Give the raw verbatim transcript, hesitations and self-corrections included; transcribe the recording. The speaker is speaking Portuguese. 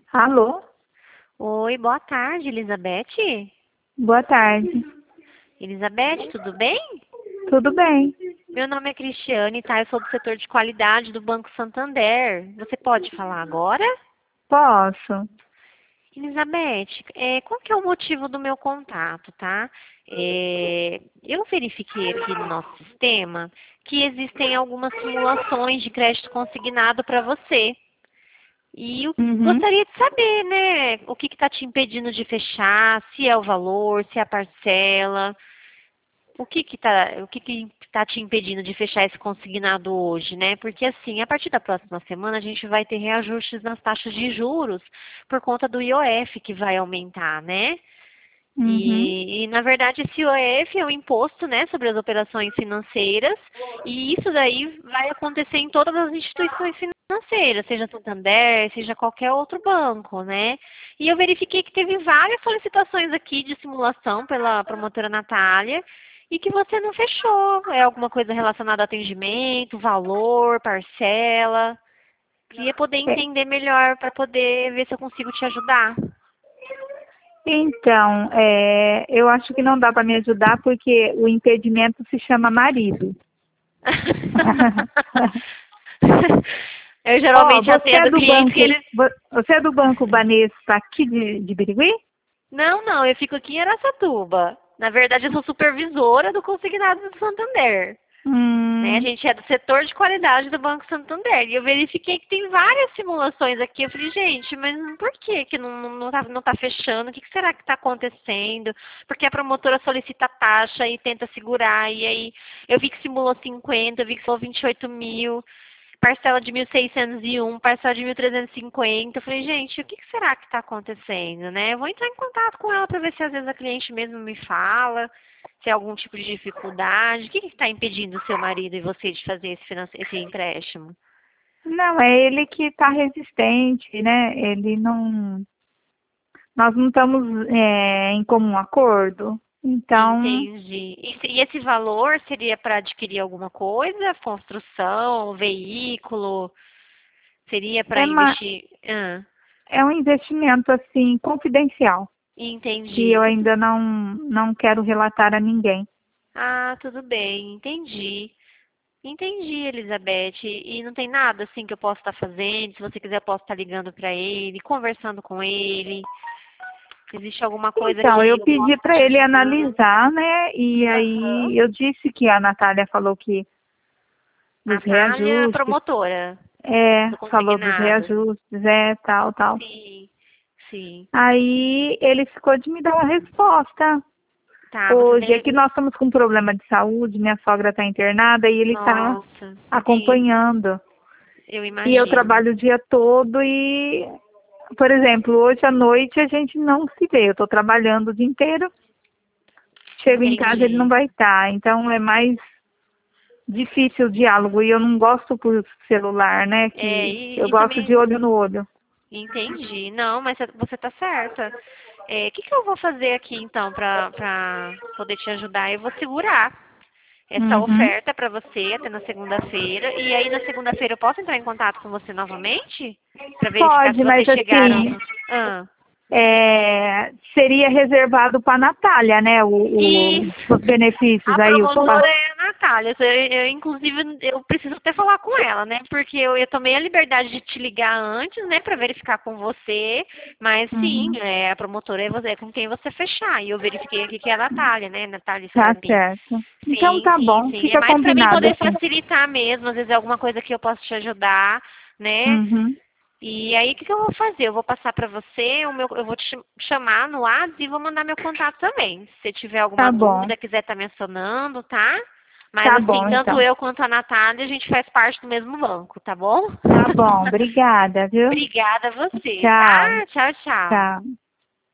Alô? Oi, boa tarde, Elizabeth. Boa tarde. Elizabeth, tudo bem? Tudo bem? Meu nome é Cristiane, tá? Eu sou do setor de qualidade do Banco Santander. Você pode falar agora? Posso? Elizabeth, é, qual que é o motivo do meu contato, tá? É, eu verifiquei aqui no nosso sistema que existem algumas simulações de crédito consignado para você. E eu Uhum. gostaria de saber, né, o que está te impedindo de fechar, se é o valor, se é a parcela. O que que tá, o que que tá te impedindo de fechar esse consignado hoje, né? Porque assim, a partir da próxima semana a gente vai ter reajustes nas taxas de juros por conta do I O F que vai aumentar, né? Uhum. E, e, na verdade esse I O F é o imposto, né, sobre as operações financeiras, e isso daí vai acontecer em todas as instituições financeiras, seja Santander, seja qualquer outro banco, né? E eu verifiquei que teve várias solicitações aqui de simulação pela promotora Natália e que você não fechou. É alguma coisa relacionada a atendimento, valor, parcela? Queria poder É, entender melhor para poder ver se eu consigo te ajudar. Então, é, eu acho que não dá para me ajudar porque o impedimento se chama marido. Eu Ó, geralmente você é atendo do clientes que banco, eles... vo- você é do banco Banespa aqui de, de Birigui? Não, não, eu fico aqui em Araçatuba. Na verdade, eu sou supervisora do consignado do Santander. Né? A Hum, gente é do setor de qualidade do Banco Santander. E eu verifiquei que tem várias simulações aqui. Eu falei, gente, mas por que que não, não, não, tá, não tá fechando? O que, que será que está acontecendo? Porque a promotora solicita taxa e tenta segurar. E aí eu vi que simulou cinquenta, eu vi que simulou vinte e oito mil. Parcela de mil seiscentos e um, parcela de mil trezentos e cinquenta. Eu falei, gente, o que que será que está acontecendo, né? Eu vou entrar em contato com ela para ver se às vezes a cliente mesmo me fala, se é algum tipo de dificuldade. O que que está impedindo o seu marido e você de fazer esse, finance- esse empréstimo? não, é ele que está resistente, né? Ele não. Nós não estamos é, em comum acordo. Então, Entendi. E, se- e esse valor seria para adquirir alguma coisa? Construção, veículo? Seria para é, ma- investir? Ah, é um investimento assim confidencial, que entendi. eu Tudo. ainda não, não quero relatar a ninguém. Ah, tudo bem, entendi. Entendi, Elizabeth. E não tem nada assim que eu possa estar fazendo. Se você quiser, eu posso estar ligando para ele, conversando com ele. Existe alguma coisa Então, que eu eu possa pedi estar para te ele ajudando? analisar, né? E Aham. aí eu disse que a Natália falou que dos Natália, reajustes, promotora é, do falou dos consignado. reajustes, é, tal, tal. Sim, sim. Aí ele ficou de me dar uma resposta. Tá, você Hoje é tem. que nós estamos com problema de saúde, minha sogra está internada e ele está Nossa, entendi. acompanhando. Eu E eu imagino. trabalho o dia todo e, por exemplo, hoje à noite a gente não se vê. Eu estou trabalhando o dia inteiro, chego em casa ele não Entendi. vai estar. Então é mais difícil o diálogo e eu não gosto por celular, né? É, Que eu e, e gosto de também olho no olho. entendi. Não, mas você está certa. É, o que, que eu vou fazer aqui então para poder te ajudar? Eu vou segurar essa Uhum. oferta para você até na segunda-feira. E aí na segunda-feira eu posso entrar em contato com você novamente? Para verificar se Pode, mas vocês chegaram assim, no. Ah. é, seria reservado para a Natália, né? O, o- os Isso. benefícios A aí, o pa- promotora é a Natália. Eu, eu, inclusive, eu preciso até falar com ela, né? Porque eu, eu tomei a liberdade de te ligar antes, né? Para verificar com você. Mas sim, Uhum. é, a promotora é, você, é com quem você fechar. E eu verifiquei aqui que é a Natália, né? Natália Tá Scarpim. certo. Então Sim, tá sim, bom, sim. É fica mais para mim combinado poder assim. facilitar mesmo. Às vezes é alguma coisa que eu posso te ajudar, né? Uhum. E aí, o que, que eu vou fazer? Eu vou passar para você, o meu, eu vou te ch- chamar no WhatsApp e vou mandar meu contato também. Se você tiver alguma Tá bom. dúvida, quiser estar me acionando, tá? Mas Tá assim, bom, tanto então. eu quanto a Natália, a gente faz parte do mesmo banco, tá bom? Tá bom, obrigada, viu? Obrigada a você, Tchau, tá? Tchau, tchau. tchau.